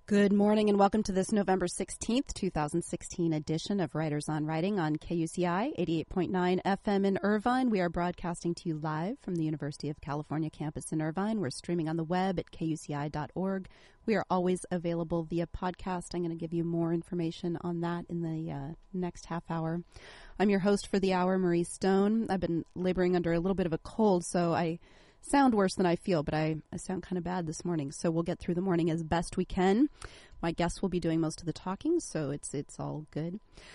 Good morning and welcome to this November 16th, 2016 edition of Writers on Writing on KUCI 88.9 FM in Irvine. We are broadcasting to you live from the University of California campus in Irvine. We're streaming on the web at kuci.org. We are always available via podcast. I'm going to give you more information on that in the next half hour. I'm your host for the hour, Marie Stone. I've been laboring under a little bit of a cold, so I sound worse than I feel, but I sound kind of bad this morning, so we'll get through the morning as best we can. My guests will be doing most of the talking, so it's all good.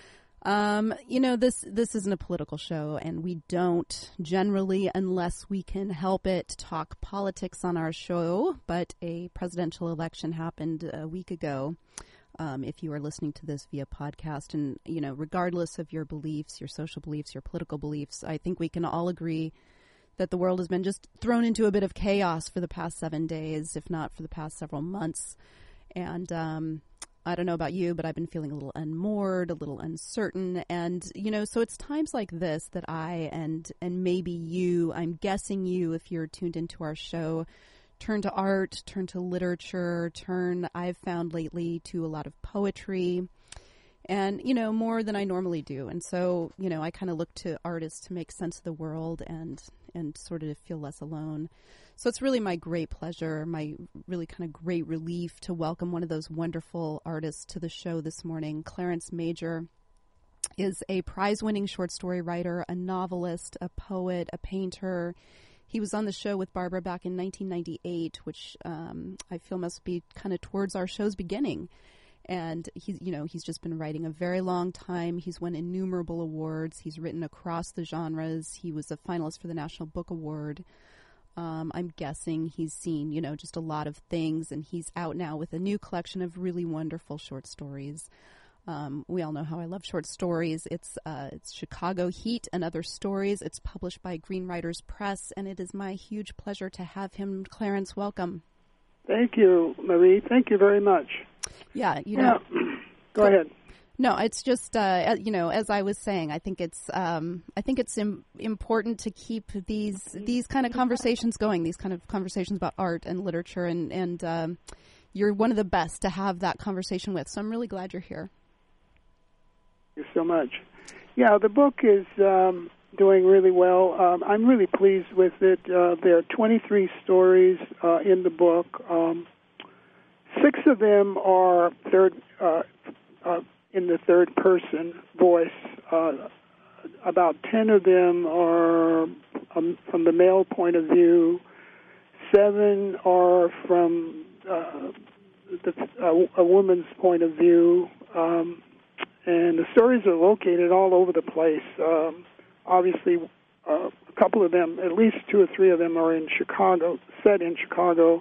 This isn't a political show, and we don't generally, unless we can help it, talk politics on our show, but a presidential election happened a week ago. If you are listening to this via podcast, and, regardless of your beliefs, your social beliefs, your political beliefs, I think we can all agree that the world has been just thrown into a bit of chaos for the past 7 days, if not for the past several months. And I don't know about you, but I've been feeling a little unmoored, a little uncertain. And, so it's times like this that I and maybe you, I'm guessing you, if you're tuned into our show, turn to art, turn to literature, I've found lately, to a lot of poetry. And, more than I normally do. And so, I kind of look to artists to make sense of the world and sort of feel less alone. So it's really my great pleasure, my really kind of great relief to welcome one of those wonderful artists to the show this morning. Clarence Major is a prize-winning short story writer, a novelist, a poet, a painter. He was on the show with Barbara back in 1998, which I feel must be kind of towards our show's beginning. And he's just been writing a very long time. He's won innumerable awards. He's written across the genres. He was a finalist for the National Book Award. I'm guessing he's seen, just a lot of things. And he's out now with a new collection of really wonderful short stories. We all know how I love short stories. It's Chicago Heat and Other Stories. It's published by Green Writers Press. And it is my huge pleasure to have him. Clarence, welcome. Thank you, Marie. Thank you very much. Yeah, Go ahead. No, it's just as I was saying, I think it's important to keep these kind of conversations going. These kind of conversations about art and literature, and you're one of the best to have that conversation with. So I'm really glad you're here. Thank you so much. Yeah, the book is doing really well. I'm really pleased with it. There are 23 stories in the book. 6 of them are in the third person voice. About 10 of them are from the male point of view. 7 are from a woman's point of view. And the stories are located all over the place. Obviously, a couple of them, at least 2 or 3 of them, are in Chicago, set in Chicago.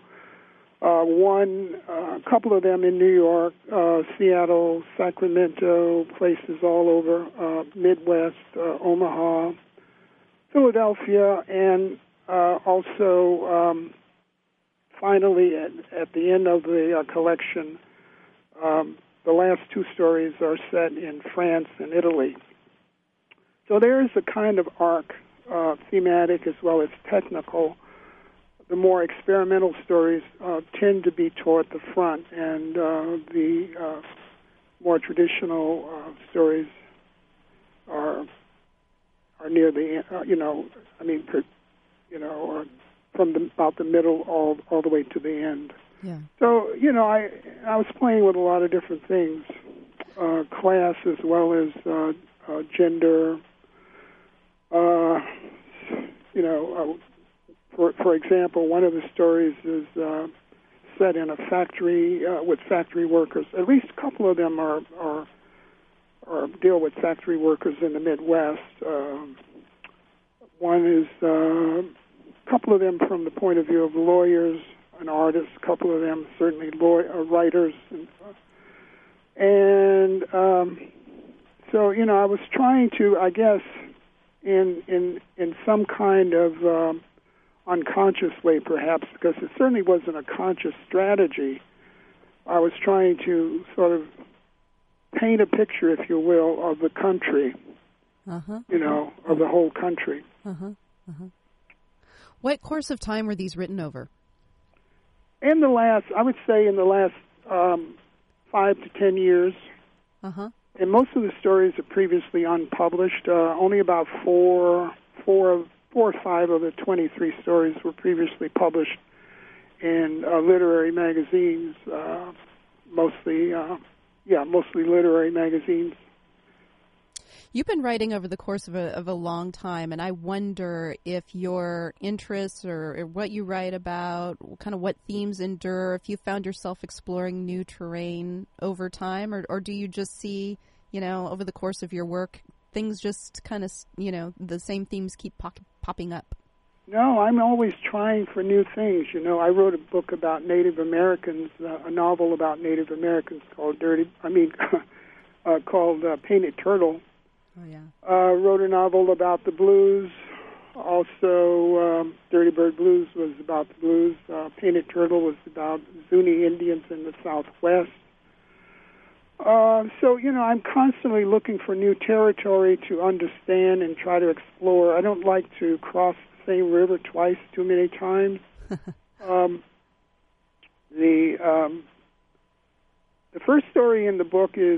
A couple of them in New York, Seattle, Sacramento, places all over, Midwest, Omaha, Philadelphia, and also, finally, at the end of the collection, the last 2 stories are set in France and Italy. So there is a kind of arc, thematic as well as technical. The more experimental stories tend to be toward the front, and the more traditional stories are near the end. From about the middle all the way to the end. Yeah. So I was playing with a lot of different things, class as well as gender. For example, one of the stories is set in a factory with factory workers. At least a couple of them are deal with factory workers in the Midwest. One is a couple of them from the point of view of lawyers and artists. A couple of them certainly writers. So I was trying to, I guess, in some kind of unconscious way, perhaps, because it certainly wasn't a conscious strategy. I was trying to sort of paint a picture, if you will, of the country, of the whole country. What course of time were these written over? In the last 5 to 10 years. Uh-huh. And most of the stories are previously unpublished. Only about four or five of the 23 stories were previously published in literary magazines, mostly literary magazines. You've been writing over the course of a long time, and I wonder if your interests or what you write about, kind of what themes endure, if you found yourself exploring new terrain over time, or do you just see, over the course of your work, things just kind of, the same themes keep popping up? No, I'm always trying for new things. I wrote a book about Native Americans, a novel about Native Americans called Painted Turtle. Oh, yeah. Wrote a novel about the blues. Also, Dirty Bird Blues was about the blues. Painted Turtle was about Zuni Indians in the Southwest. So, I'm constantly looking for new territory to understand and try to explore. I don't like to cross the same river twice too many times. The first story in the book is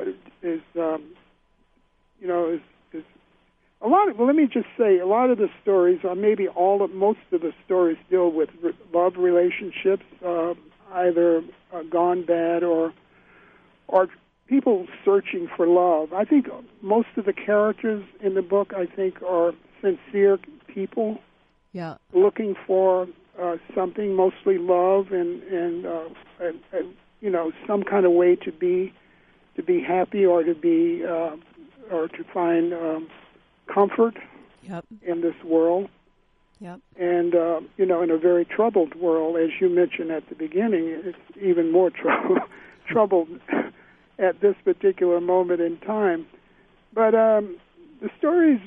a lot of. Well, let me just say, a lot of the stories, or maybe most of the stories, deal with love relationships, either gone bad or people searching for love. I think most of the characters in the book, are sincere people, looking for something, mostly love and some kind of way to be happy or to be or to find comfort in this world. Yep. And, in a very troubled world, as you mentioned at the beginning, it's even more troubled at this particular moment in time. But the stories,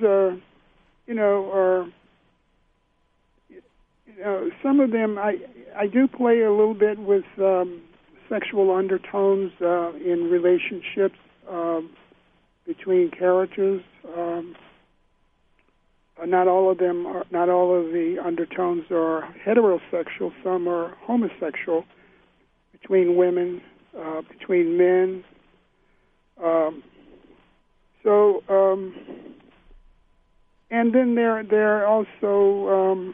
some of them, I do play a little bit with sexual undertones in relationships between characters. Not all of the undertones are heterosexual. Some are homosexual, between women, between men. And then there are also,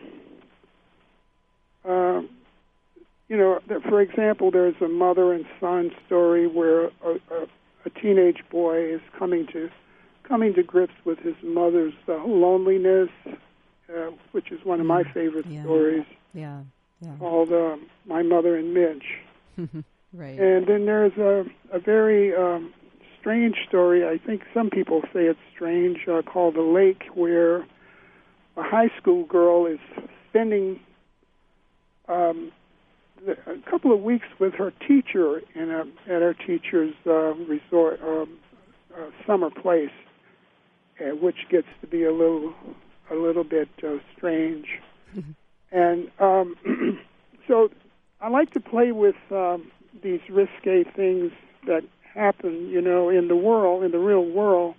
for example, there's a mother and son story where a teenage boy is coming to grips with his mother's loneliness, which is one of my favorite stories. Yeah. Called My Mother and Mitch. Right. And then there's a very strange story. I think some people say it's strange, called The Lake, where a high school girl is spending a couple of weeks with her teacher at her teacher's resort, summer place, which gets to be a little bit strange. And so I like to play with these risque things that happen, in the world, in the real world.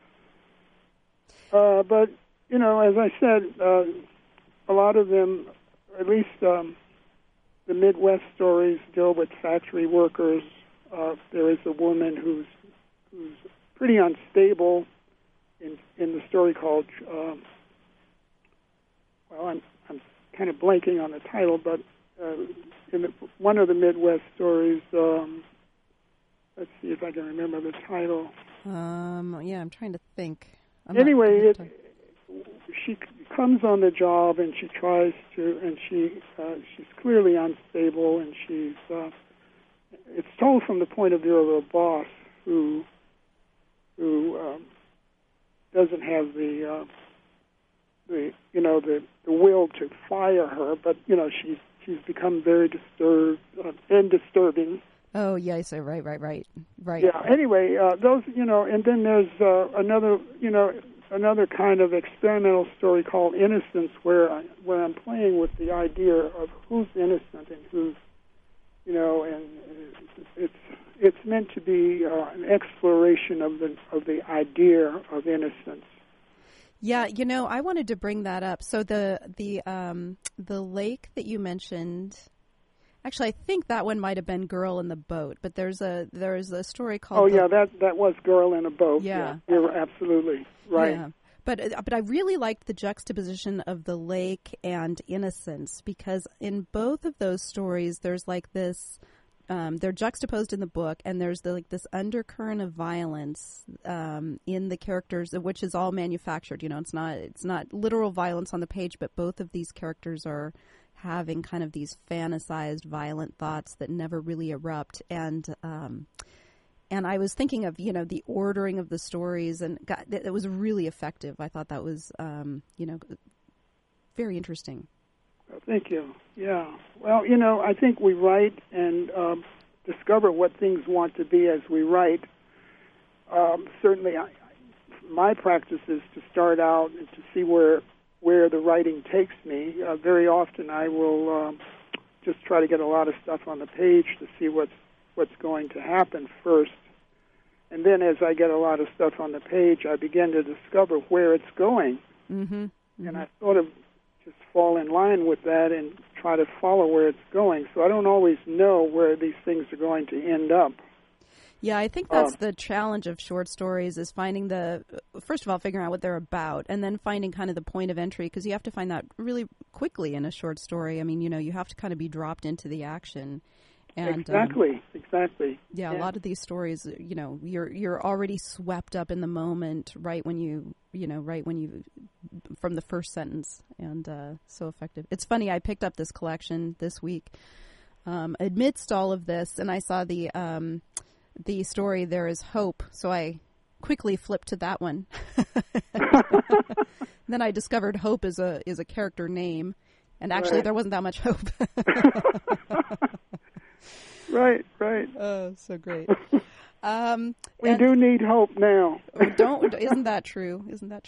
But, as I said, a lot of them, at least the Midwest stories, deal with factory workers. There is a woman who's pretty unstable in the story called, I'm kind of blanking on the title, but in one of the Midwest stories, let's see if I can remember the title. I'm trying to think. She comes on the job and she tries to, and she's clearly unstable, and it's told from the point of view of a boss who doesn't have the will to fire her, but she's become very disturbed and disturbing. Oh yes, right. Yeah. Anyway, those and then there's another kind of experimental story called Innocence, where I'm playing with the idea of who's innocent and who's, and it's meant to be an exploration of the idea of innocence. Yeah, I wanted to bring that up. So the lake that you mentioned, Actually, I think that one might have been Girl in the Boat, but there's a story called... that was Girl in a Boat. Yeah. You're absolutely right. Yeah. But I really liked the juxtaposition of the lake and innocence, because in both of those stories, there's like this... they're juxtaposed in the book, and there's this undercurrent of violence in the characters, which is all manufactured. You know, it's not literal violence on the page, but both of these characters are having kind of these fantasized violent thoughts that never really erupt. And I was thinking of, you know, the ordering of the stories, and it was really effective. I thought that was, very interesting. Thank you. Yeah. Well, you know, I think we write and discover what things want to be as we write. Certainly, my practice is to start out and to see where the writing takes me. Very often, I will just try to get a lot of stuff on the page to see what's going to happen first. And then as I get a lot of stuff on the page, I begin to discover where it's going. Mm-hmm. Mm-hmm. And I sort of just fall in line with that and try to follow where it's going. So I don't always know where these things are going to end up. Yeah, I think that's the challenge of short stories, is finding first of all, figuring out what they're about, and then finding kind of the point of entry, because you have to find that really quickly in a short story. I mean, you know, you have to kind of be dropped into the action. And, exactly. Yeah, a lot of these stories, you know, you're already swept up in the moment right when you from the first sentence, and so effective. It's funny, I picked up this collection this week amidst all of this, and I saw the story There Is Hope, so I quickly flipped to that one. Then I discovered Hope is a character name, and actually there wasn't that much hope. Right. Oh, so great. We do need hope now. Isn't that true?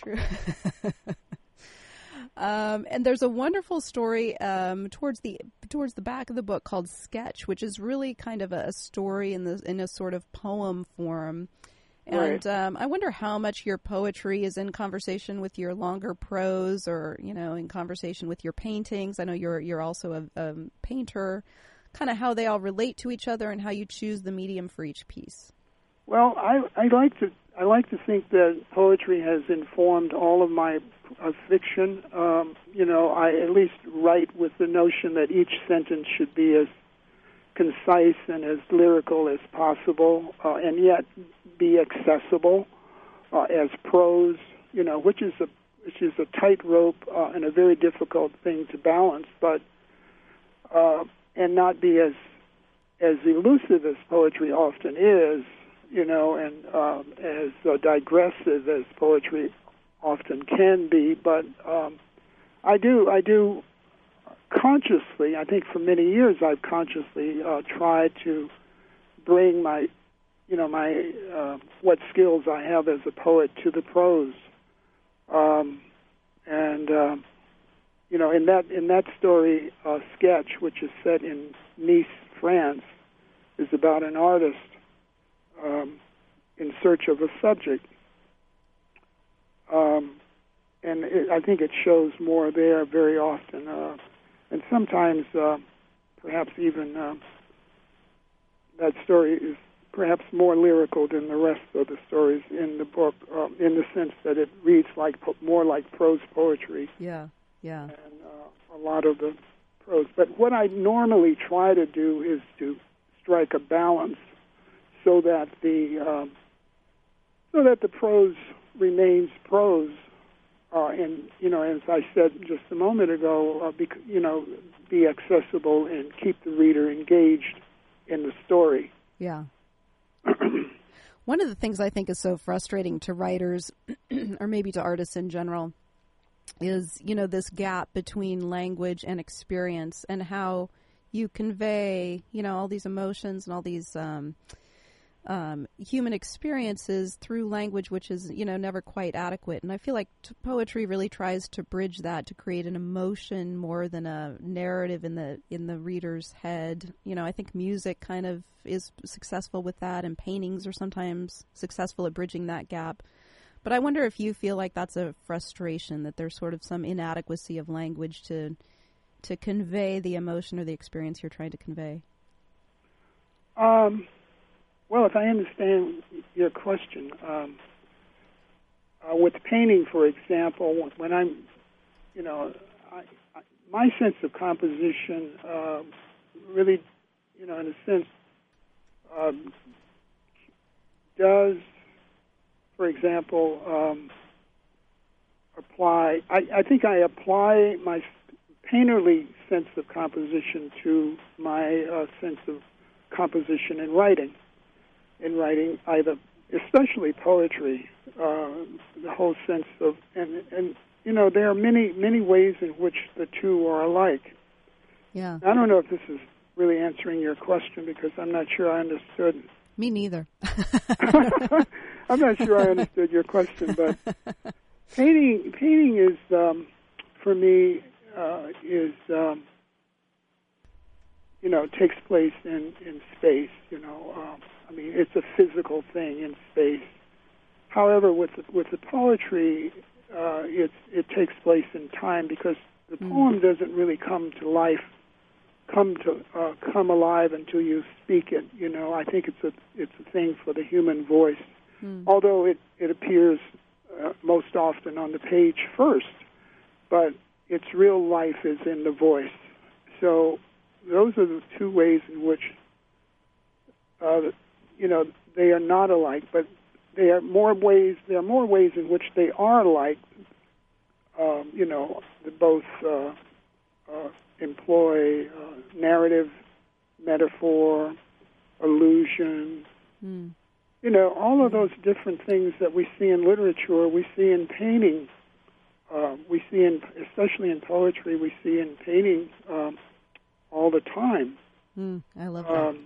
And there's a wonderful story towards the back of the book called Sketch, which is really kind of a story in a sort of poem form. And right. I wonder how much your poetry is in conversation with your longer prose, or, you know, in conversation with your paintings. I know you're also a painter. Kind of how they all relate to each other and how you choose the medium for each piece. Well, I like to think that poetry has informed all of my fiction. You know, I at least write with the notion that each sentence should be as concise and as lyrical as possible, and yet be accessible as prose. You know, which is a tightrope and a very difficult thing to balance, but and not be as elusive as poetry often is, you know, and as digressive as poetry often can be. But I do consciously, I think for many years I've consciously tried to bring my what skills I have as a poet to the prose. You know, in that story, Sketch, which is set in Nice, France, is about an artist in search of a subject. And I think it shows more there very often. And sometimes, perhaps even that story is perhaps more lyrical than the rest of the stories in the book, in the sense that it reads more like prose poetry. Yeah. And a lot of the prose. But what I normally try to do is to strike a balance so that the prose remains prose, and, you know, as I said just a moment ago, be accessible and keep the reader engaged in the story. Yeah. One of the things I think is so frustrating to writers, or maybe to artists in general, is, you know, this gap between language and experience, and how you convey, you know, all these emotions and all these human experiences through language, which is, you know, never quite adequate. And I feel like poetry really tries to bridge that, to create an emotion more than a narrative in the reader's head. You know, I think music kind of is successful with that, and paintings are sometimes successful at bridging that gap. But I wonder if you feel like that's a frustration, that there's sort of some inadequacy of language to to convey the emotion or the experience you're trying to convey? Well, if I understand your question, with painting, for example, when I'm, my sense of composition really, in a sense, does, for example, apply. I think I apply my painterly sense of composition to my sense of composition in writing. In writing, either, especially poetry, the whole sense of, and there are many ways in which the two are alike. Yeah. I don't know if this is really answering your question because I'm not sure I understood. Me neither. I'm not sure I understood your question, but painting is, for me, is takes place in space. It's a physical thing in space. However, with the poetry, it takes place in time because the poem doesn't really come to life, come alive until you speak it. I think it's a thing for the human voice. Although it appears most often on the page first, but its real life is in the voice. So those are the two ways in which, they are not alike, but there are more ways in which they are alike. They both employ narrative, metaphor, allusion. All of those different things that we see in literature, we see in painting. We see especially in poetry, we see in painting all the time. I love that.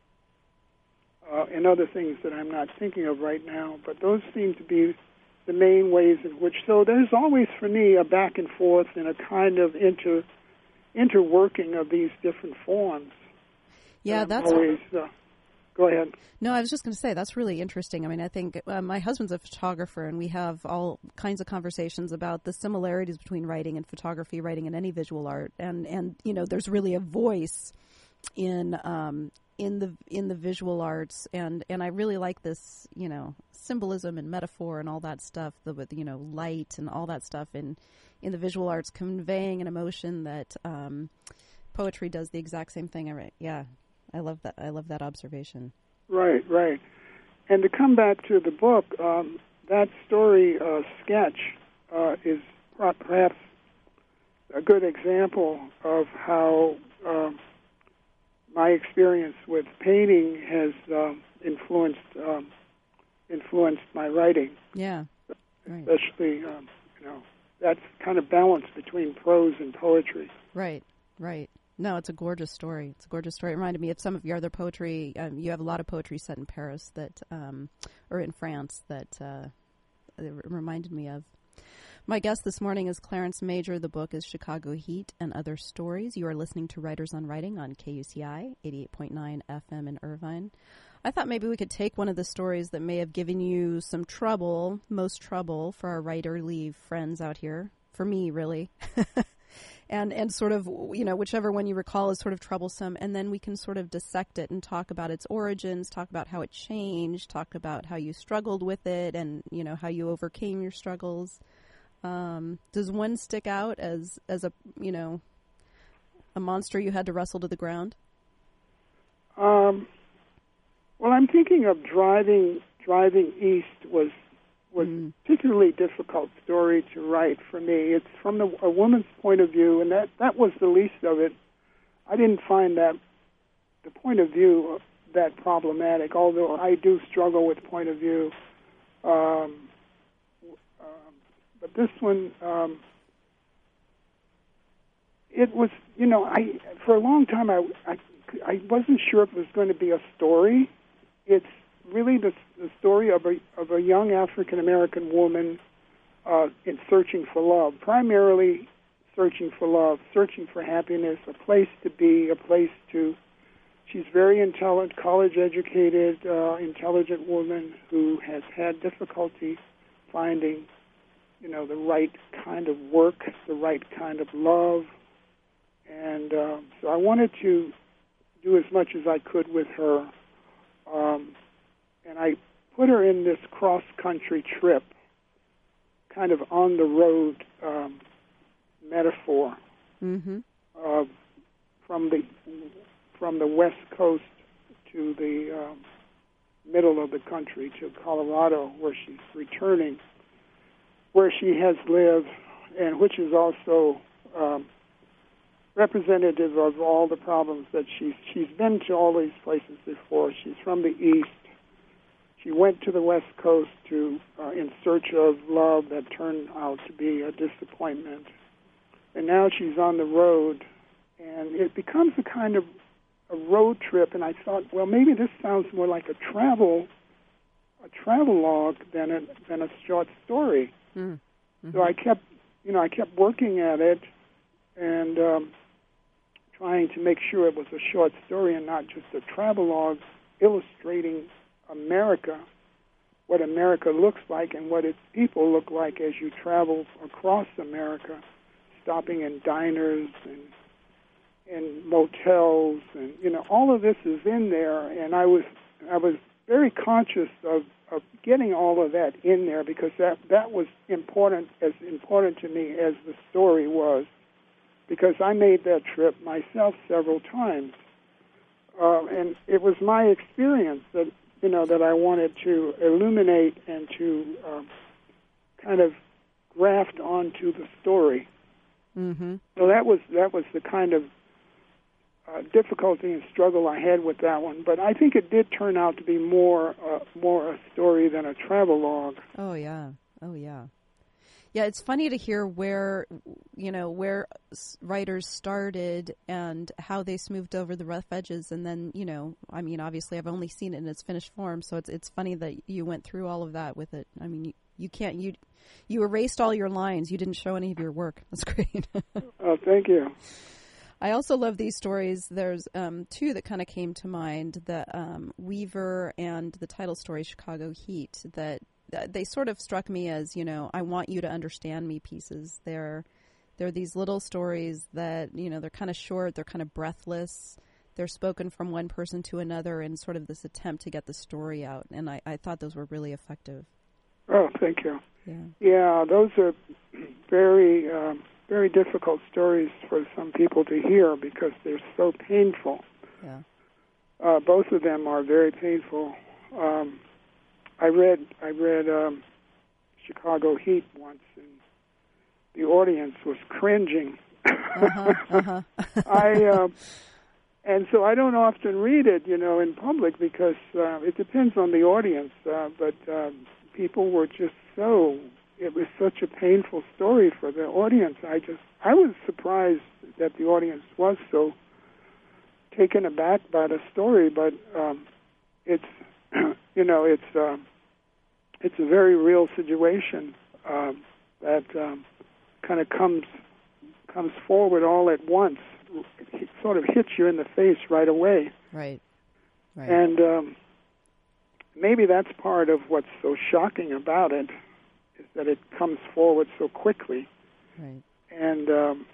And other things that I'm not thinking of right now, but those seem to be the main ways in which. So there's always, for me, a back and forth and a kind of interworking of these different forms. Yeah, that's always. Go ahead. No, I was just going to say that's really interesting. I think my husband's a photographer, and we have all kinds of conversations about the similarities between writing and photography, writing and any visual art, and there's really a voice in the visual arts, and I really like this symbolism and metaphor and all that stuff, with light and all that stuff in the visual arts, conveying an emotion that poetry does the exact same thing. Yeah. I love that. I love that observation. Right. And to come back to the book, that story sketch is perhaps a good example of how my experience with painting has influenced my writing. Yeah, right. Especially, that's kind of balance between prose and poetry. Right. No, it's a gorgeous story. It reminded me of some of your other poetry. You have a lot of poetry set in Paris or in France that it reminded me of. My guest this morning is Clarence Major. The book is Chicago Heat and Other Stories. You are listening to Writers on Writing on KUCI 88.9 FM in Irvine. I thought maybe we could take one of the stories that may have given you some trouble, most trouble for our writerly friends out here. For me, really. And sort of, whichever one you recall is sort of troublesome, and then we can sort of dissect it and talk about its origins, talk about how it changed, talk about how you struggled with it, and, how you overcame your struggles. Does one stick out as a monster you had to wrestle to the ground? Well, I'm thinking of Driving East was a particularly difficult story to write for me. It's from a woman's point of view, and that was the least of it. I didn't find that the point of view that problematic, although I do struggle with point of view. But this one, it was, for a long time I wasn't sure if it was going to be a story. It's really the story of a young African American woman in searching for love, primarily searching for love, searching for happiness, a place to be, a place to. She's very intelligent, college-educated, intelligent woman who has had difficulty finding, the right kind of work, the right kind of love, And so I wanted to do as much as I could with her. And I put her in this cross-country trip, kind of on the road metaphor, from the West Coast to the middle of the country, to Colorado, where she's returning, where she has lived, and which is also representative of all the problems that she's been to all these places before. She's from the East. She went to the West Coast in search of love that turned out to be a disappointment. And now she's on the road, and it becomes a kind of a road trip. And I thought, well, maybe this sounds more like a travelogue than a short story. Mm-hmm. So I kept working at it and trying to make sure it was a short story and not just a travelogue illustrating America, what America looks like and what its people look like as you travel across America, stopping in diners and in motels, and all of this is in there. And I was very conscious of getting all of that in there, because that was important to me as the story was, because I made that trip myself several times, and it was my experience that I wanted to illuminate and to kind of graft onto the story. Mm-hmm. So that was the kind of difficulty and struggle I had with that one. But I think it did turn out to be more a story than a travelogue. Oh yeah. Yeah, it's funny to hear where writers started and how they smoothed over the rough edges, and then I mean, obviously I've only seen it in its finished form, so it's funny that you went through all of that with it. I mean, you erased all your lines. You didn't show any of your work. That's great. Oh, thank you. I also love these stories. There's two that kind of came to mind: the Weaver and the title story Chicago Heat. That they sort of struck me as, I want you to understand me pieces. They're these little stories that, they're kind of short, they're kind of breathless. They're spoken from one person to another in sort of this attempt to get the story out. And I thought those were really effective. Oh, thank you. Yeah, those are very, very difficult stories for some people to hear because they're so painful. Yeah. Both of them are very painful. I read Chicago Heat once, and the audience was cringing. And so I don't often read it, in public because it depends on the audience. But people were just it was such a painful story for the audience. I was surprised that the audience was so taken aback by the story, but it's it's a very real situation that kind of comes forward all at once. It sort of hits you in the face right away. Right. And maybe that's part of what's so shocking about it, is that it comes forward so quickly. Right. And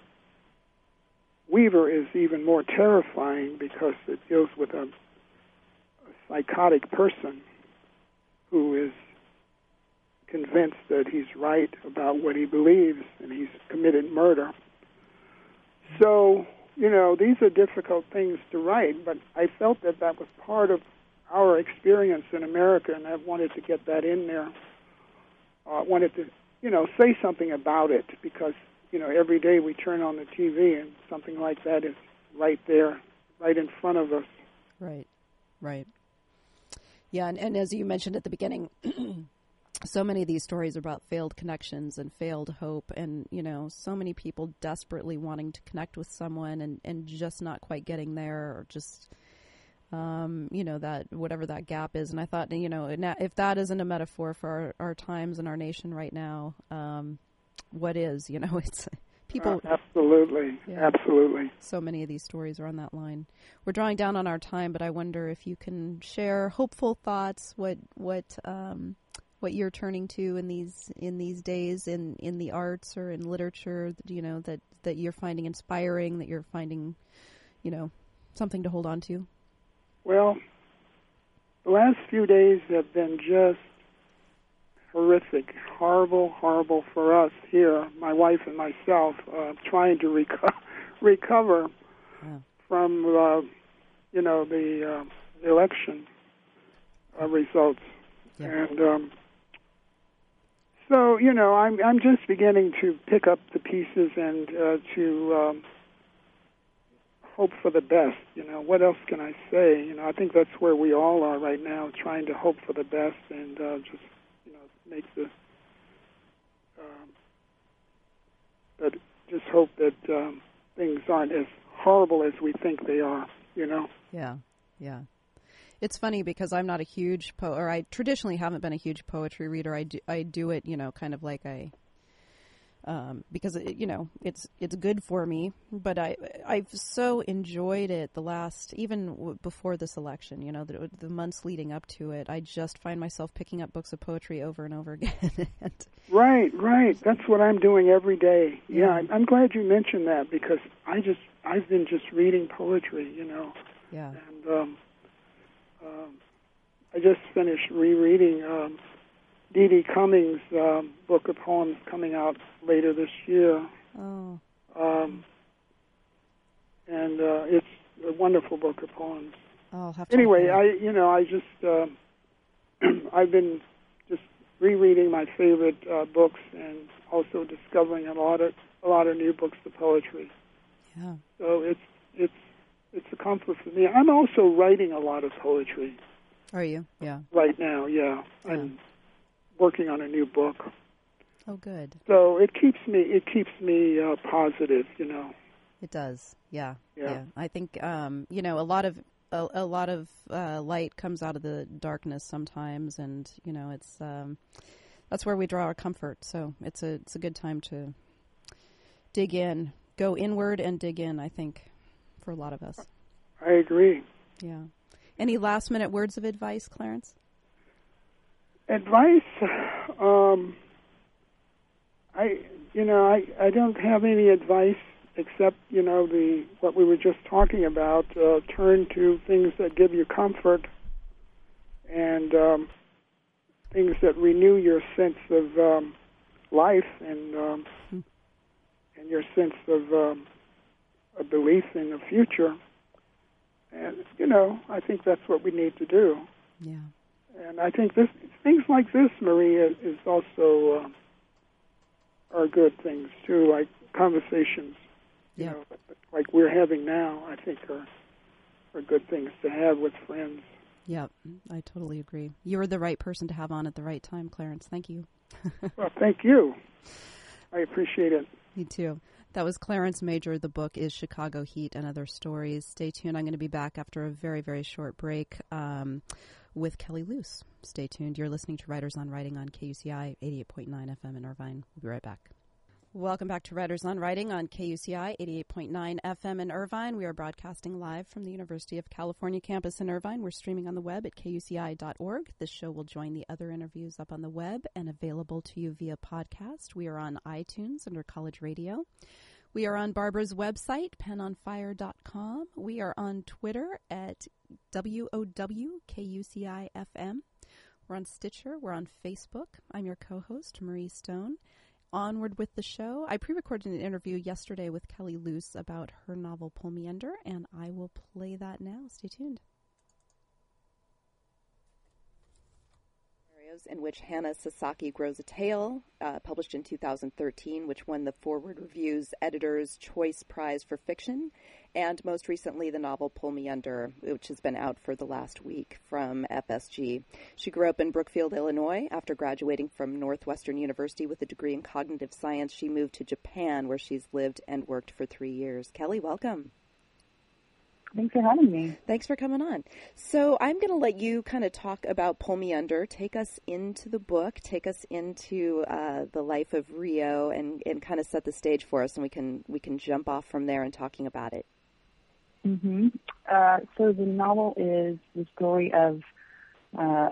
Weaver is even more terrifying because it deals with a psychotic person who is convinced that he's right about what he believes, and he's committed murder. So, these are difficult things to write, but I felt that was part of our experience in America, and I wanted to get that in there. I wanted to, say something about it, because, every day we turn on the TV and something like that is right there, right in front of us. Right. Yeah, and as you mentioned at the beginning, so many of these stories are about failed connections and failed hope, and, so many people desperately wanting to connect with someone and just not quite getting there, or just, that whatever that gap is. And I thought, if that isn't a metaphor for our times and our nation right now, what is? It's people. Absolutely. Yeah. Absolutely. So many of these stories are on that line. We're drawing down on our time, but I wonder if you can share hopeful thoughts. What what you're turning to in these days in the arts or in literature, that you're finding inspiring, that you're finding, something to hold on to? Well, the last few days have been just horrific, horrible for us here, my wife and myself, trying to recover from, the election results. Yeah. And so, I'm just beginning to pick up the pieces and to hope for the best. What else can I say? I think that's where we all are right now, trying to hope for the best and just, make the, but just hope that things aren't as horrible as we think they are, Yeah. It's funny because I'm not a huge or I traditionally haven't been a huge poetry reader. I do it, kind of like because it's good for me. But I've so enjoyed it the last, even before this election. The months leading up to it, I just find myself picking up books of poetry over and over again. Right. That's what I'm doing every day. Yeah, I'm glad you mentioned that because I've been just reading poetry. Yeah. And I just finished rereading D.D. Cummings' book of poems coming out later this year. Oh. And it's a wonderful book of poems. Oh, I'll have to anyway, I just I've been just rereading my favorite books and also discovering a lot of new books of poetry. Yeah. So it's a comfort for me. I'm also writing a lot of poetry. Are you? Yeah. Right now, yeah. I'm working on a new book. Oh, good. So it keeps me positive, It does. Yeah. Yeah. I think a lot of light comes out of the darkness sometimes, and it's that's where we draw our comfort. So it's a good time to dig in, go inward and dig in, I think, for a lot of us. I agree. Yeah. Any last-minute words of advice, Clarence? Advice? I don't have any advice except, what we were just talking about. Turn to things that give you comfort and things that renew your sense of life and your sense of a belief in the future. And, I think that's what we need to do. Yeah. And I think things like this, Maria, is also are good things, too, like conversations, like we're having now, I think are good things to have with friends. Yep, I totally agree. You're the right person to have on at the right time, Clarence. Thank you. Well, thank you. I appreciate it. Me too. That was Clarence Major. The book is Chicago Heat and Other Stories. Stay tuned. I'm going to be back after a very, very short break with Kelly Luce. Stay tuned. You're listening to Writers on Writing on KUCI 88.9 FM in Irvine. We'll be right back. Welcome back to Writers on Writing on KUCI 88.9 FM in Irvine. We are broadcasting live from the University of California campus in Irvine. We're streaming on the web at kuci.org. This show will join the other interviews up on the web and available to you via podcast. We are on iTunes under College Radio. We are on Barbara's website, penonfire.com. We are on Twitter at WOWKUCIFM. We're on Stitcher. We're on Facebook. I'm your co-host, Marie Stone. Onward with the show. I pre-recorded an interview yesterday with Kelly Luce about her novel Pull Me Under, and I will play that now. Stay tuned. In which Hannah Sasaki Grows a Tale, published in 2013, which won the Forward Review's Editor's Choice Prize for Fiction, and most recently the novel Pull Me Under, which has been out for the last week from FSG. She grew up in Brookfield, Illinois. After graduating from Northwestern University with a degree in cognitive science, she moved to Japan, where she's lived and worked for 3 years. Kelly, welcome. Thanks for having me. Thanks for coming on. So I'm going to let you kind of talk about Pull Me Under. Take us into the book. Take us into the life of Rio, and kind of set the stage for us, and we can jump off from there and talking about it. Mm-hmm. So the novel is the story of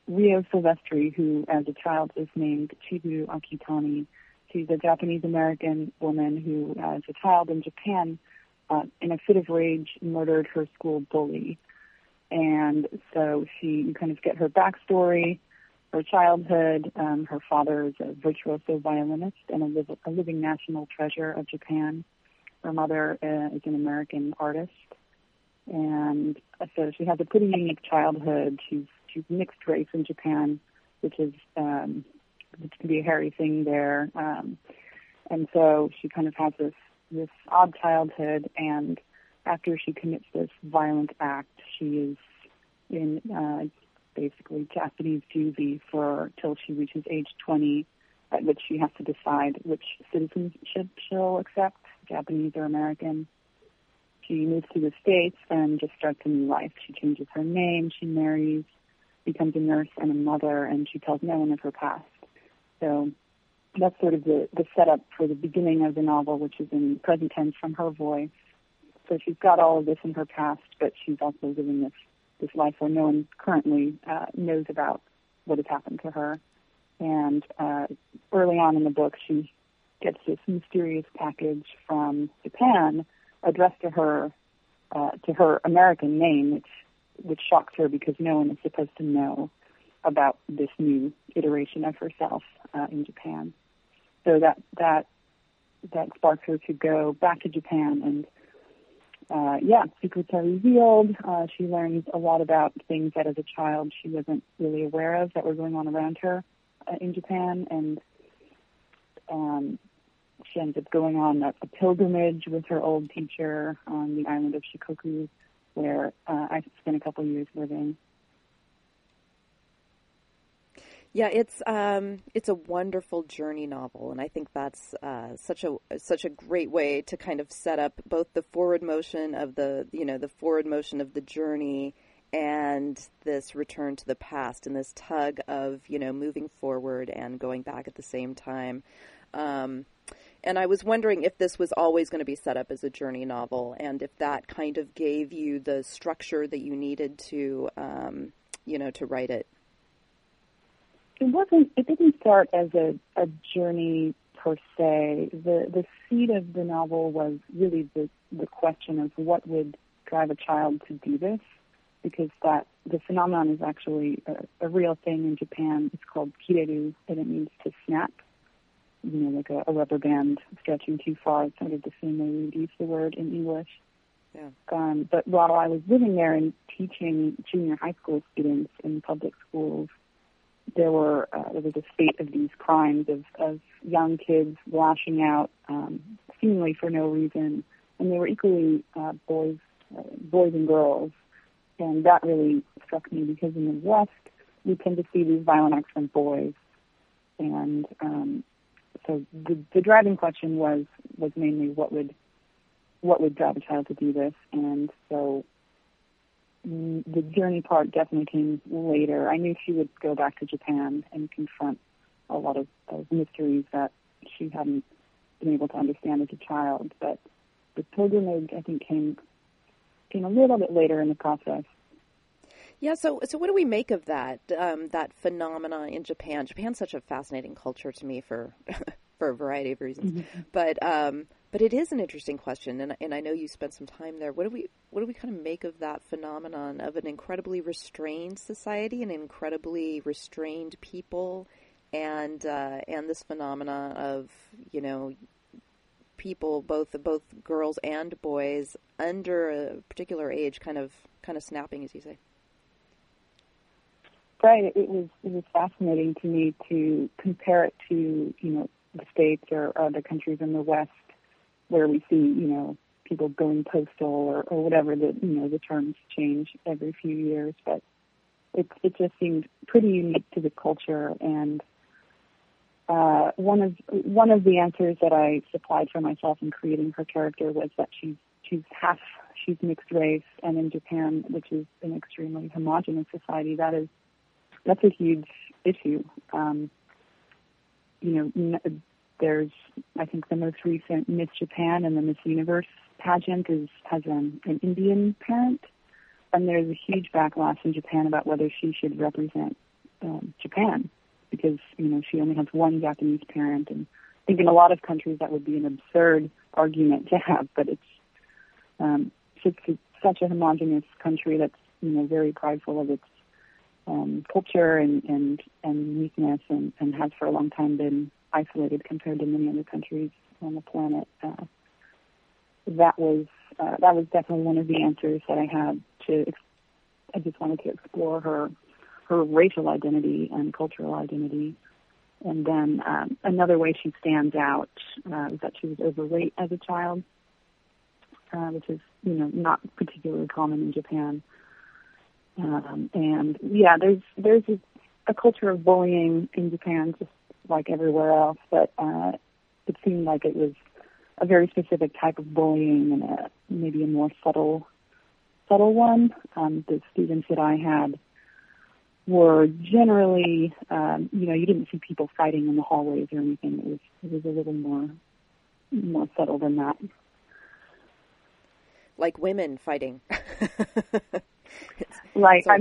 Rio Silvestri, who as a child was named Chihiro Akitani. She's a Japanese-American woman who, as a child in Japan, in a fit of rage, murdered her school bully. And so you kind of get her backstory, her childhood. Her father is a virtuoso violinist and a living national treasure of Japan. Her mother is an American artist. And so she has a pretty unique childhood. She's mixed race in Japan, which can be a hairy thing there. And so she kind of has this odd childhood, and after she commits this violent act, she is in basically Japanese juvie till she reaches age 20, at which she has to decide which citizenship she'll accept, Japanese or American. She moves to the States and just starts a new life. She changes her name, she marries, becomes a nurse and a mother, and she tells no one of her past. So that's sort of the setup for the beginning of the novel, which is in present tense from her voice. So she's got all of this in her past, but she's also living this life where no one currently knows about what has happened to her. And early on in the book, she gets this mysterious package from Japan addressed to her American name, which shocks her because no one is supposed to know about this new iteration of herself in Japan. So that sparks her to go back to Japan, and secrets are revealed. She learns a lot about things that as a child she wasn't really aware of that were going on around her in Japan, and she ends up going on a pilgrimage with her old teacher on the island of Shikoku, where I spent a couple years living. Yeah, it's a wonderful journey novel, and I think that's such a great way to kind of set up both the forward motion of the forward motion of the journey and this return to the past and this tug of moving forward and going back at the same time. And I was wondering if this was always going to be set up as a journey novel, and if that kind of gave you the structure that you needed to to write it. It didn't start as a journey per se. The seed of the novel was really the question of what would drive a child to do this, because the phenomenon is actually a real thing in Japan. It's called kireru, and it means to snap. Like a rubber band stretching too far. It's sort of the same way we would use the word in English. Yeah. But while I was living there and teaching junior high school students in public schools, there was a spate of these crimes of young kids lashing out seemingly for no reason, and they were equally boys and girls, and that really struck me because in the West we tend to see these violent acts from boys, and so the driving question was mainly what would drive a child to do this, and so the journey part definitely came later. I knew she would go back to Japan and confront a lot of mysteries that she hadn't been able to understand as a child. But the pilgrimage, I think, came a little bit later in the process. Yeah, so what do we make of that phenomena in Japan? Japan's such a fascinating culture to me for for a variety of reasons, mm-hmm. But it is an interesting question, and I know you spent some time there. What do we kind of make of that phenomenon of an incredibly restrained society, an incredibly restrained people, and this phenomena of people, both girls and boys under a particular age, kind of snapping, as you say. Right. It was fascinating to me to compare it to the States or other countries in the West, where we see people going postal or whatever the terms change every few years, but it just seemed pretty unique to the culture. And one of the answers that I supplied for myself in creating her character was that she's mixed race, and in Japan, which is an extremely homogenous society, that's a huge issue. There's, I think, the most recent Miss Japan and the Miss Universe pageant has an Indian parent, and there's a huge backlash in Japan about whether she should represent Japan, because she only has one Japanese parent, and I think in a lot of countries that would be an absurd argument to have, but it's such a homogeneous country that's very prideful of its culture and uniqueness, and has for a long time been isolated compared to many other countries on the planet. That was definitely one of the answers that I had to. I just wanted to explore her racial identity and cultural identity. And then another way she stands out is that she was overweight as a child, which is not particularly common in Japan. And yeah, there's a culture of bullying in Japan, just like everywhere else. But it seemed like it was a very specific type of bullying, and maybe a more subtle one. The students that I had were generally, you didn't see people fighting in the hallways or anything. It was a little more subtle than that. Like women fighting. I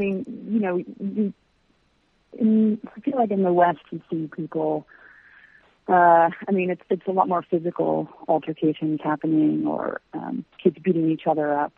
feel like in the West you see people. It's a lot more physical altercations happening, or kids beating each other up.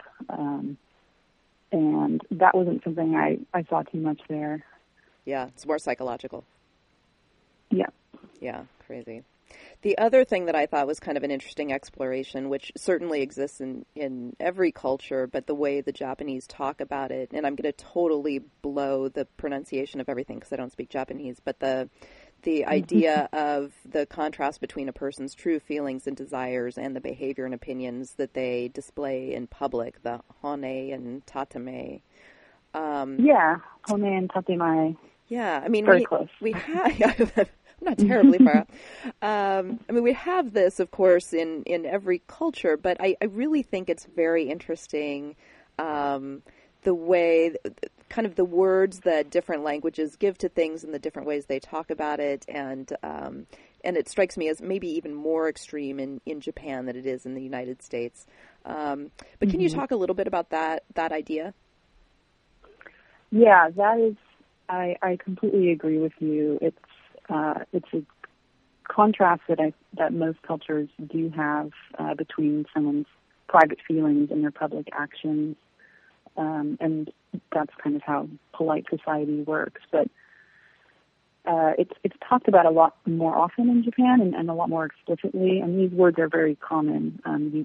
And that wasn't something I saw too much there. Yeah, it's more psychological. Yeah. Yeah, crazy. The other thing that I thought was kind of an interesting exploration, which certainly exists in every culture, but the way the Japanese talk about it, and I'm going to totally blow the pronunciation of everything because I don't speak Japanese, but the idea of the contrast between a person's true feelings and desires and the behavior and opinions that they display in public, the hone and tatame. Hone and tatemae. Yeah, very close. We have... not terribly far out. We have this, of course, in every culture, but I really think it's very interesting the way, kind of the words that different languages give to things and the different ways they talk about it, and it strikes me as maybe even more extreme in Japan than it is in the United States. But can you talk a little bit about that idea? Yeah, that is, I completely agree with you. It's a contrast that most cultures do have between someone's private feelings and their public actions, and that's kind of how polite society works. But it's talked about a lot more often in Japan, and a lot more explicitly. And these words are very common.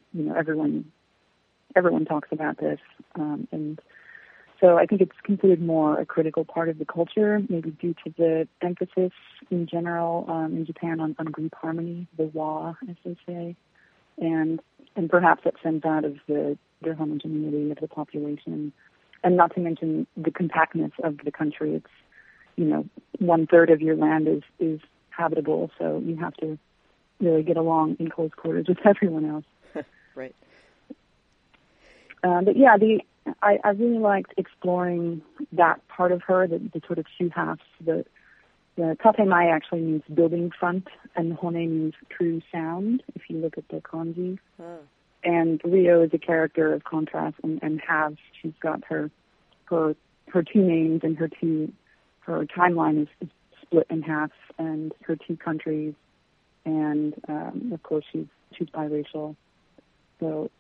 Everyone talks about this, and so I think it's considered more a critical part of the culture, maybe due to the emphasis in general in Japan on group harmony, the wa, as they say, and perhaps that stems out of the homogeneity of the population, and not to mention the compactness of the country. It's 1/3 of your land is habitable, so you have to really get along in close quarters with everyone else. Right. But yeah, I really liked exploring that part of her, the sort of two halves. The tatemae actually means building front, and hone means true sound, if you look at the kanji. Oh. And Rio is a character of contrast and halves. She's got her two names, and her timeline is split in half, and her two countries, and of course she's biracial. So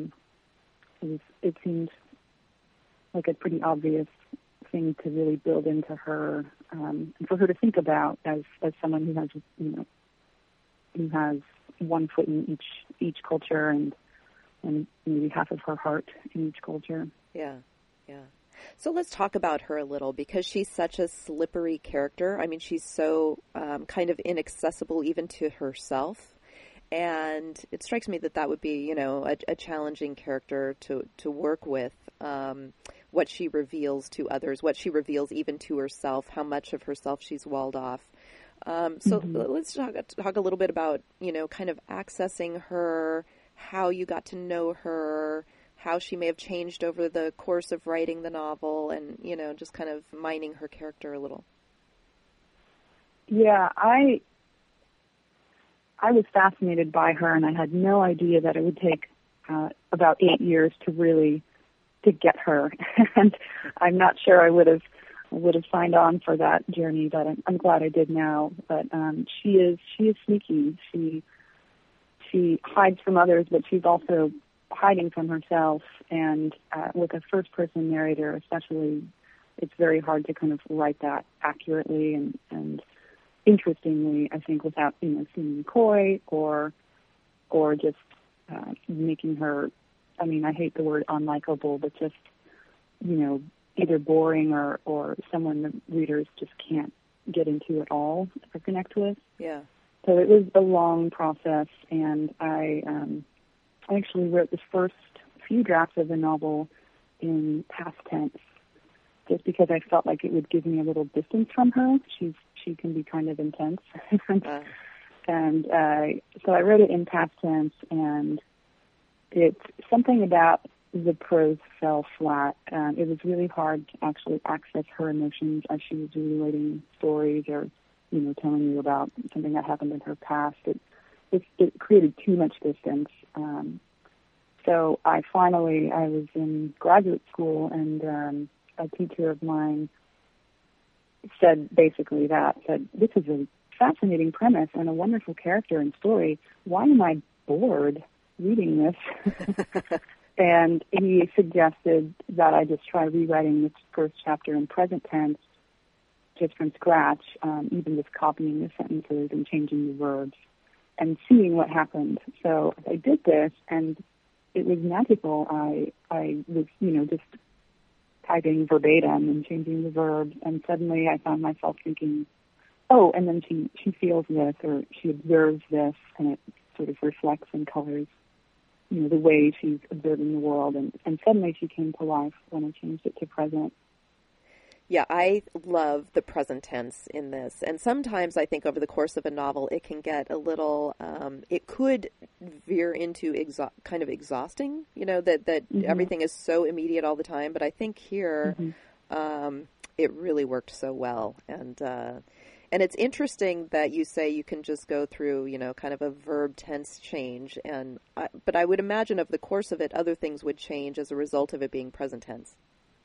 it seems like a pretty obvious thing to really build into her, and for her to think about as someone who has 1 foot in each culture, and maybe half of her heart in each culture. Yeah. So let's talk about her a little, because she's such a slippery character. I mean, she's so kind of inaccessible even to herself. And it strikes me that would be, a challenging character to work with. What she reveals to others, what she reveals even to herself, how much of herself she's walled off. So let's talk a little bit about, kind of accessing her, how you got to know her, how she may have changed over the course of writing the novel, and, just kind of mining her character a little. Yeah, I was fascinated by her, and I had no idea that it would take about 8 years to get her. And I'm not sure I would have would have signed on for that journey, but I'm glad I did now. But she is sneaky. She hides from others, but she's also hiding from herself. And with a first-person narrator, especially, it's very hard to kind of write that accurately and interestingly, I think, without seeming coy or just making her. I mean, I hate the word unlikable, but just either boring or someone the readers just can't get into at all or connect with. Yeah. So it was a long process, and I actually wrote the first few drafts of the novel in past tense, just because I felt like it would give me a little distance from her. She can be kind of intense, and so I wrote it in past tense, and it's something about the prose fell flat. It was really hard to actually access her emotions as she was relating stories or telling you about something that happened in her past. It created too much distance. So I was in graduate school, and a teacher of mine said basically said, this is a fascinating premise and a wonderful character and story. Why am I bored reading this? And he suggested that I just try rewriting this first chapter in present tense just from scratch, even just copying the sentences and changing the verbs and seeing what happened. So I did this, and it was magical. I was, just typing verbatim and changing the verbs, and suddenly I found myself thinking, oh, and then she feels this, or she observes this, and it sort of reflects in colors, the way she's observing the world, and suddenly she came to life when I changed it to present. Yeah, I love the present tense in this. And sometimes I think over the course of a novel, it can get a little, it could veer into kind of exhausting, that mm-hmm. everything is so immediate all the time. But I think here, mm-hmm. It really worked so well. And it's interesting that you say you can just go through, kind of a verb tense change. But I would imagine over the course of it, other things would change as a result of it being present tense.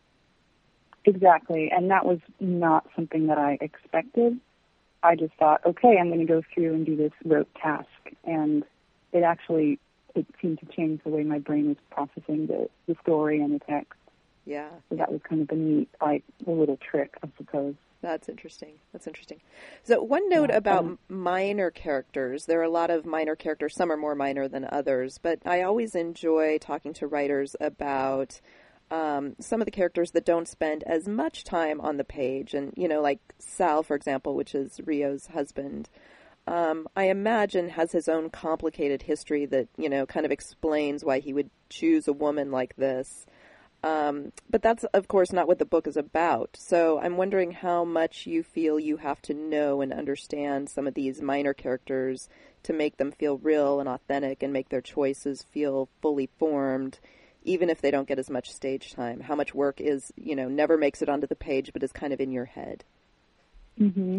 Exactly, and that was not something that I expected. I just thought, okay, I'm going to go through and do this rote task, and it seemed to change the way my brain was processing the story and the text. Yeah. So that was kind of a little trick, I suppose. That's interesting. So one note about minor characters. There are a lot of minor characters. Some are more minor than others, but I always enjoy talking to writers about some of the characters that don't spend as much time on the page. And, like Sal, for example, which is Rio's husband, I imagine has his own complicated history that, kind of explains why he would choose a woman like this. But that's, of course, not what the book is about. So I'm wondering how much you feel you have to know and understand some of these minor characters to make them feel real and authentic and make their choices feel fully formed, even if they don't get as much stage time. How much work is, never makes it onto the page, but is kind of in your head. Mm-hmm.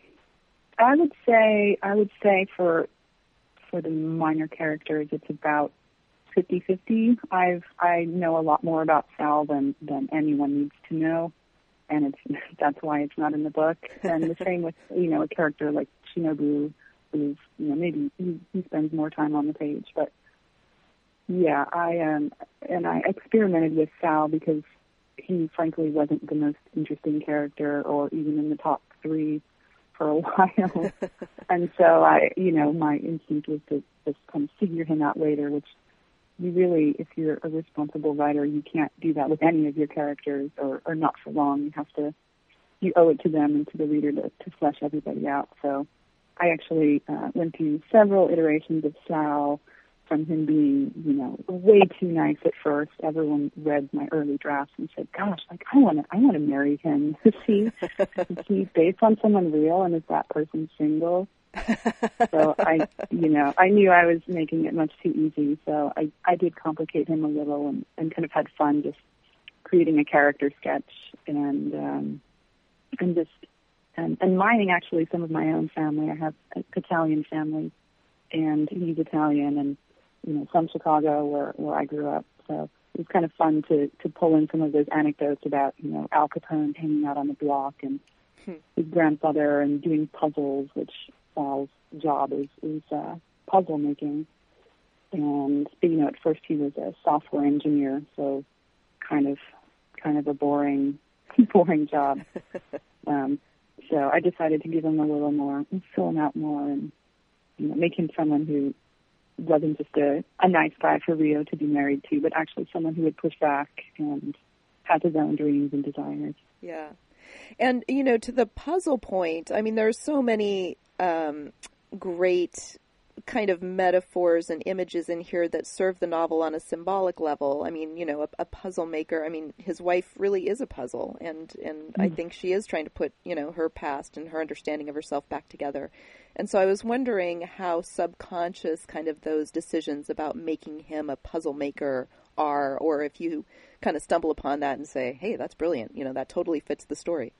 I would say for the minor characters, it's about 50-50. I know a lot more about Sal than anyone needs to know, and that's why it's not in the book. And the same with a character like Shinobu, who's maybe he spends more time on the page, but yeah, I experimented with Sal because he frankly wasn't the most interesting character, or even in the top 3 for a while, and so my instinct was to just kind of figure him out later, which. You really, if you're a responsible writer, you can't do that with any of your characters, or not for long. You owe it to them and to the reader to flesh everybody out. So I actually went through several iterations of Sal, from him being, way too nice at first. Everyone read my early drafts and said, gosh, I want to marry him. Is he based on someone real, and is that person single? So I knew I was making it much too easy. So I did complicate him a little and kind of had fun just creating a character sketch and mining actually some of my own family. I have an Italian family, and he's Italian, and from Chicago where I grew up. So was kind of fun to pull in some of those anecdotes about, Al Capone hanging out on the block and his grandfather and doing puzzles, which Sal's job is puzzle making. And, at first he was a software engineer, so kind of a boring job. So I decided to give him a little more, and fill him out more, and make him someone who wasn't just a nice guy for Rio to be married to, but actually someone who would push back and had his own dreams and desires. Yeah. And, to the puzzle point, I mean, there's so many great kind of metaphors and images in here that serve the novel on a symbolic level. I mean, a puzzle maker. I mean, his wife really is a puzzle, and I think she is trying to put, her past and her understanding of herself back together. And so I was wondering how subconscious kind of those decisions about making him a puzzle maker are, or if you kind of stumble upon that and say, hey, that's brilliant. That totally fits the story.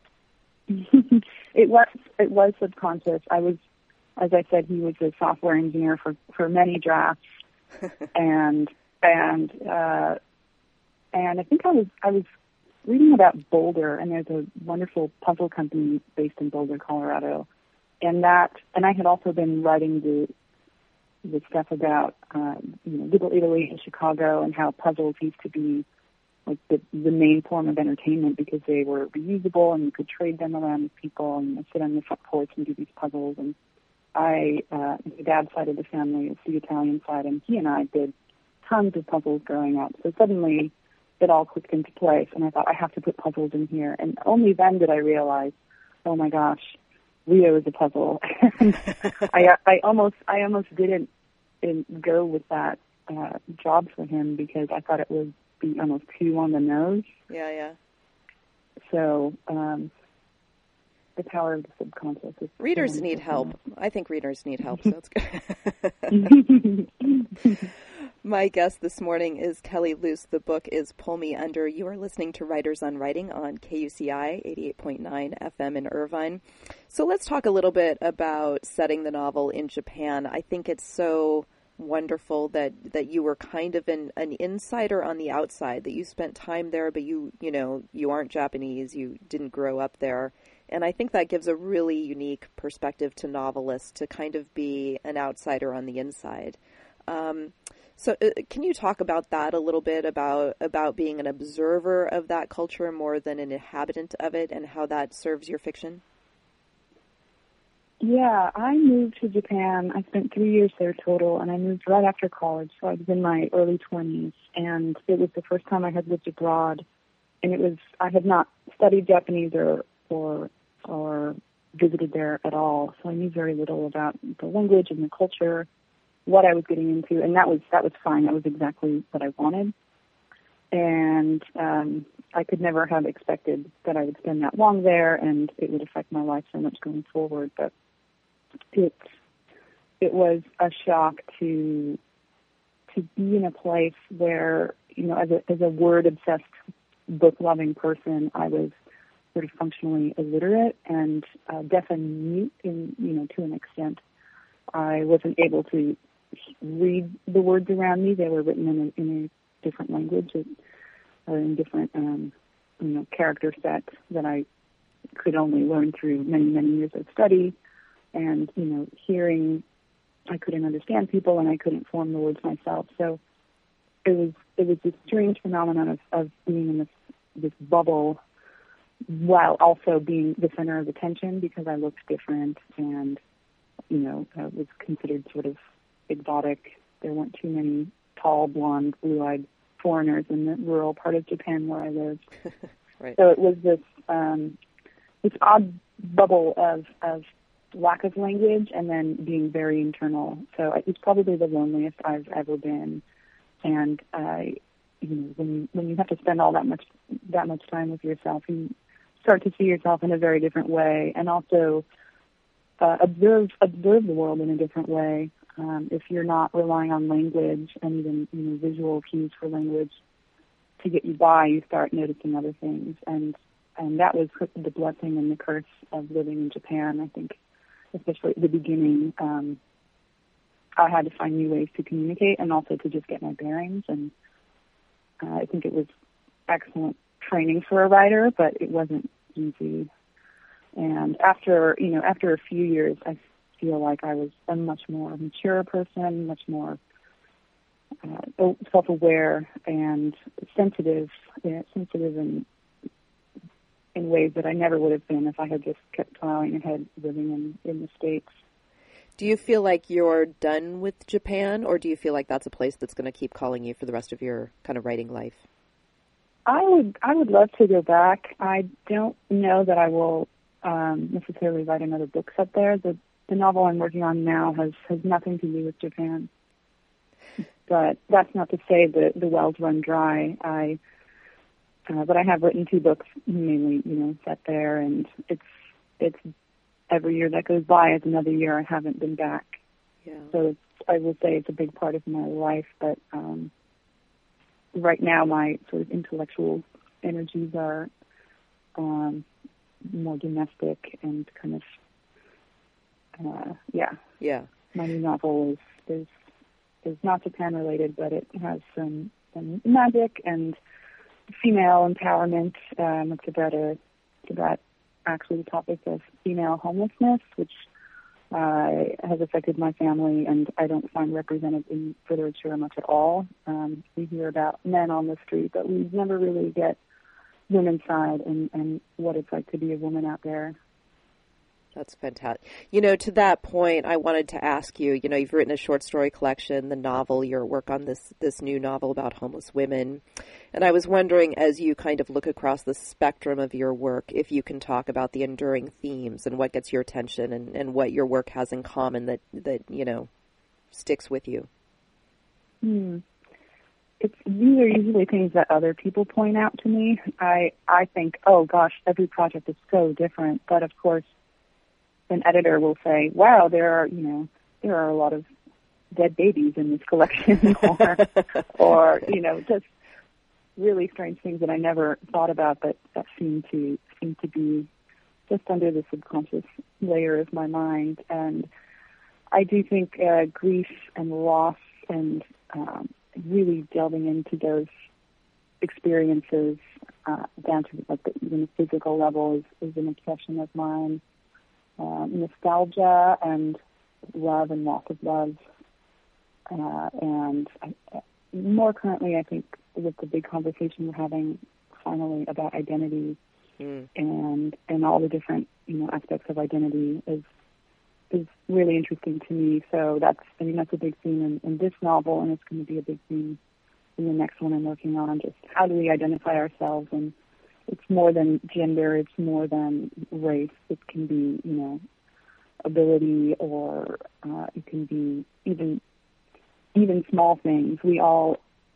It was subconscious. As I said, he was a software engineer for many drafts, and I think I was reading about Boulder, and there's a wonderful puzzle company based in Boulder, Colorado, and I had also been writing the stuff about Little Italy in Chicago and how puzzles used to be like the main form of entertainment because they were reusable and you could trade them around with people and sit on the front porch and do these puzzles. And my dad's side of the family is the Italian side, and he and I did tons of puzzles growing up. So suddenly it all clicked into place, and I thought, I have to put puzzles in here. And only then did I realize, oh my gosh, Rio is a puzzle. And I almost didn't go with that job for him because I thought it would be almost too on the nose. Yeah. So the power of the subconscious. Readers need help. I think readers need help, so it's good. My guest this morning is Kelly Luce. The book is Pull Me Under. You are listening to Writers on Writing on KUCI 88.9 FM in Irvine. So let's talk a little bit about setting the novel in Japan. I think it's so wonderful that you were kind of an insider on the outside, that you spent time there, but you aren't Japanese, you didn't grow up there. And I think that gives a really unique perspective to novelists to kind of be an outsider on the inside. So can you talk about that a little bit, about being an observer of that culture more than an inhabitant of it, and how that serves your fiction? Yeah, I moved to Japan. I spent 3 years there total, and I moved right after college, so I was in my early 20s, and it was the first time I had lived abroad, and I had not studied Japanese or visited there at all, so I knew very little about the language and the culture, what I was getting into, and that was fine. That was exactly what I wanted. And I could never have expected that I would spend that long there and it would affect my life so much going forward. But it was a shock to be in a place where, as a word-obsessed, book-loving person, I was sort of functionally illiterate and deaf and mute to an extent. I wasn't able to read the words around me. They were written in a different language or in different, character sets that I could only learn through many, many years of study. And, hearing, I couldn't understand people and I couldn't form the words myself. So it was this strange phenomenon of being in this bubble while also being the center of attention because I looked different and, was considered sort of exotic. There weren't too many tall, blonde, blue-eyed foreigners in the rural part of Japan where I lived. Right. So it was this odd bubble of lack of language and then being very internal. So it's probably the loneliest I've ever been. And when you have to spend all that much time with yourself, you start to see yourself in a very different way, and also observe the world in a different way. If you're not relying on language and even visual cues for language to get you by, you start noticing other things, and that was the blessing and the curse of living in Japan. I think, especially at the beginning, I had to find new ways to communicate and also to just get my bearings. And I think it was excellent training for a writer, but it wasn't easy. And after a few years, I feel like I was a much more mature person, much more self-aware and sensitive in ways that I never would have been if I had just kept plowing ahead living in the States. Do you feel like you're done with Japan, or do you feel like that's a place that's going to keep calling you for the rest of your kind of writing life? I would love to go back. I don't know that I will necessarily write another book up there. The novel I'm working on now has nothing to do with Japan. But that's not to say that the wells run dry. But I have written 2 books, mainly, set there, and it's every year that goes by is another year I haven't been back. Yeah. So I will say it's a big part of my life, but right now my sort of intellectual energies are more domestic and kind of, Yeah. My new novel is not Japan related, but it has some magic and female empowerment. It's about actually the topic of female homelessness, which has affected my family, and I don't find represented in literature much at all. We hear about men on the street, but we never really get women's side and what it's like to be a woman out there. That's fantastic. To that point, I wanted to ask you, you've written a short story collection, the novel, your work on this new novel about homeless women. And I was wondering, as you kind of look across the spectrum of your work, if you can talk about the enduring themes and what gets your attention and what your work has in common that sticks with you. These are usually things that other people point out to me. I think, oh gosh, every project is so different. But of course, an editor will say, wow, there are a lot of dead babies in this collection, or just really strange things that I never thought about, but that seem to be just under the subconscious layer of my mind. And I do think grief and loss and really delving into those experiences down to even the physical level is an obsession of mine. Nostalgia and love and loss of love. And more currently, I think, with the big conversation we're having finally about identity and all the different aspects of identity is really interesting to me. So that's a big theme in this novel, and it's going to be a big theme in the next one I'm working on. Just how do we identify ourselves? And it's more than gender. It's more than race. It can be, ability, or it can be even small things. We all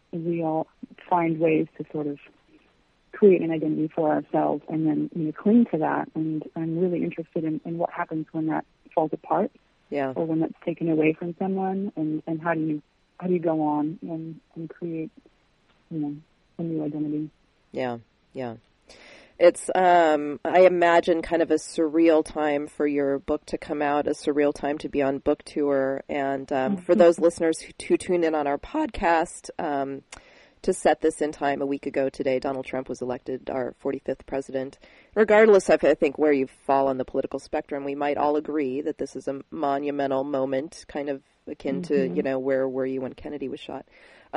find ways to sort of create an identity for ourselves and then cling to that. And I'm really interested in what happens when that falls apart, or when that's taken away from someone, and how do you go on and create a new identity. Yeah. It's, I imagine, kind of a surreal time for your book to come out, a surreal time to be on book tour. And for those listeners who tune in on our podcast, to set this in time, a week ago today, Donald Trump was elected our 45th president. Regardless of, I think, where you fall on the political spectrum, we might all agree that this is a monumental moment, kind of akin to, where were you when Kennedy was shot?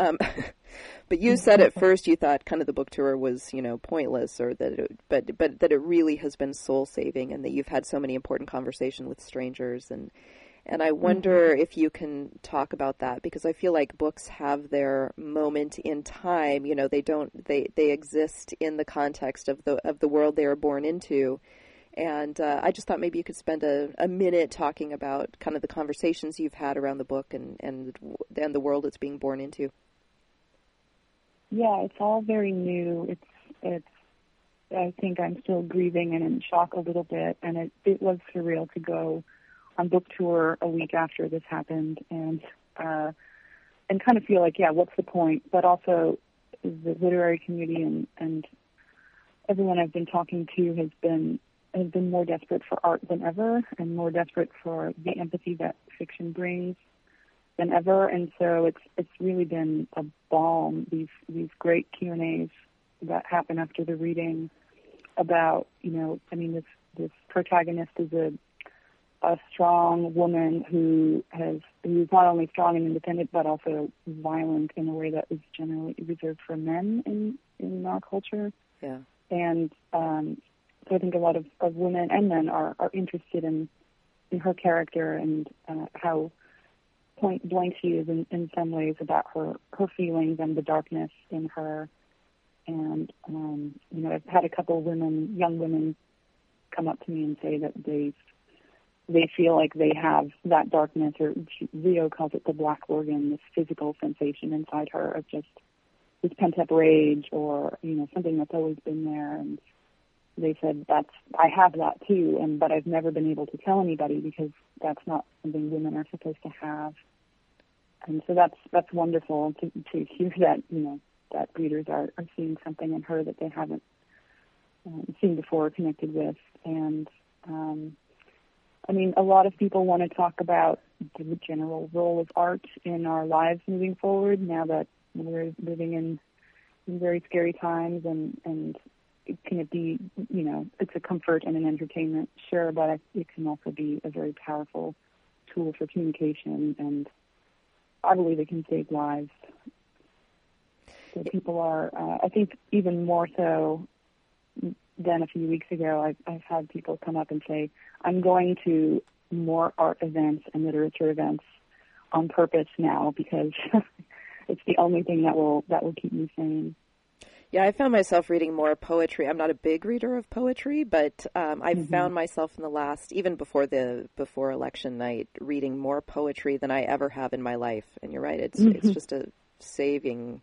But you said at first you thought kind of the book tour was, pointless, or that but that it really has been soul saving, and that you've had so many important conversations with strangers, and I wonder if you can talk about that, because I feel like books have their moment in time. They exist in the context of the world they are born into. And I just thought maybe you could spend a minute talking about kind of the conversations you've had around the book and the world it's being born into. Yeah, it's all very new. It's. I think I'm still grieving and in shock a little bit, and it was surreal to go on book tour a week after this happened, and kind of feel like, what's the point? But also, the literary community and everyone I've been talking to has been more desperate for art than ever, and more desperate for the empathy that fiction brings. than ever, and so it's really been a balm. These great Q&As that happen after the reading about, this protagonist is a strong woman who's not only strong and independent, but also violent in a way that is generally reserved for men in our culture. Yeah. And so I think a lot of women and men are interested in her character and how point blank she is in some ways about her feelings and the darkness in her. And, I've had a couple young women come up to me and say that they feel like they have that darkness, or Rio calls it the black organ, this physical sensation inside her of just this pent-up rage or, something that's always been there. And they said, I have that too, but I've never been able to tell anybody because that's not something women are supposed to have. And so that's wonderful to hear that, that readers are seeing something in her that they haven't seen before or connected with. And, a lot of people want to talk about the general role of art in our lives moving forward now that we're living in very scary times, and can it be, it's a comfort and an entertainment, sure, but it can also be a very powerful tool for communication, and I believe it can save lives. So people are, I think even more so than a few weeks ago, I've had people come up and say, I'm going to more art events and literature events on purpose now because it's the only thing that will keep me sane. Yeah, I found myself reading more poetry. I'm not a big reader of poetry, but I've found myself in the last, even before election night, reading more poetry than I ever have in my life. And you're right, it's just a saving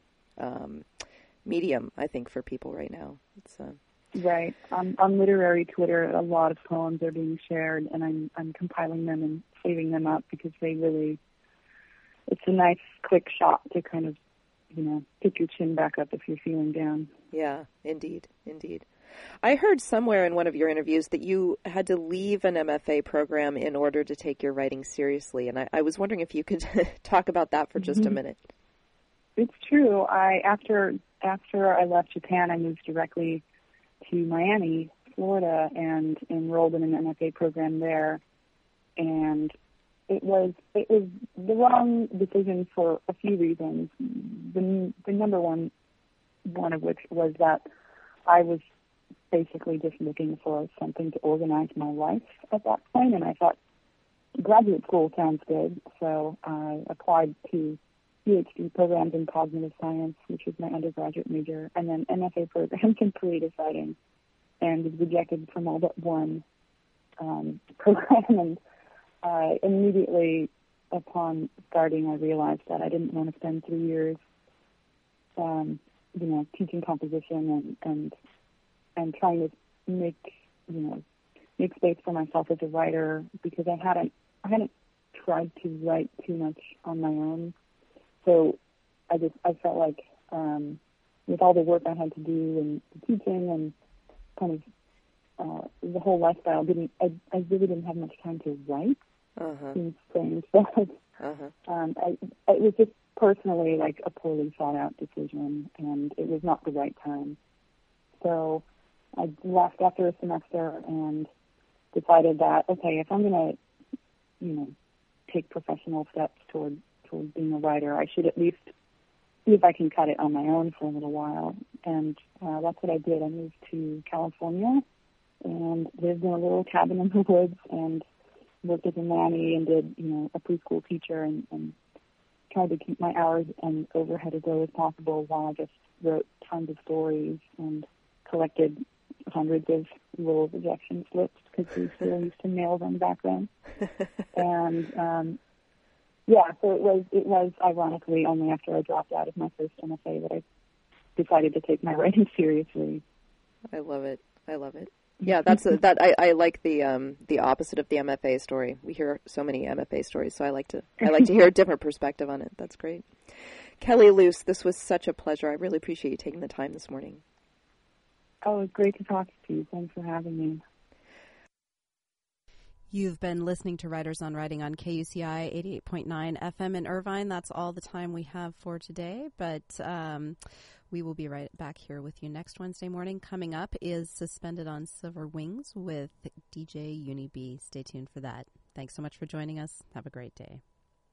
medium, I think, for people right now. It's right. On literary Twitter, a lot of poems are being shared, and I'm compiling them and saving them up because it's a nice quick shot to kind of, pick your chin back up if you're feeling down. Yeah, indeed. I heard somewhere in one of your interviews that you had to leave an MFA program in order to take your writing seriously, and I was wondering if you could talk about that for just a minute. It's true. After I left Japan, I moved directly to Miami, Florida, and enrolled in an MFA program there, and it was the wrong decision for a few reasons. The number one of which was that I was basically just looking for something to organize my life at that point, and I thought graduate school sounds good, so I applied to PhD programs in cognitive science, which was my undergraduate major, and then MFA programs in creative writing, and was rejected from all but one program. And immediately upon starting, I realized that I didn't want to spend 3 years, teaching composition and trying to make space for myself as a writer, because I hadn't tried to write too much on my own. So I felt like with all the work I had to do and the teaching and kind of the whole lifestyle, I really didn't have much time to write. Seems strange, but it was just personally like a poorly thought out decision, and it was not the right time. So I left after a semester and decided that, okay, if I'm going to, take professional steps toward being a writer, I should at least see if I can cut it on my own for a little while. And that's what I did. I moved to California and lived in a little cabin in the woods and worked as a nanny and did, a preschool teacher and tried to keep my hours and overhead as low as possible while I just wrote tons of stories and collected hundreds of little rejection slips because we still used to mail them back then. And so it was ironically only after I dropped out of my first MFA that I decided to take my writing seriously. I love it. Yeah, I like the opposite of the MFA story. We hear so many MFA stories, so I like to hear a different perspective on it. That's great. Kelly Luce, this was such a pleasure. I really appreciate you taking the time this morning. Oh, it's great to talk to you. Thanks for having me. You've been listening to Writers on Writing on KUCI 88.9 FM in Irvine. That's all the time we have for today, but we will be right back here with you next Wednesday morning. Coming up is Suspended on Silver Wings with DJ Uni B. Stay tuned for that. Thanks so much for joining us. Have a great day.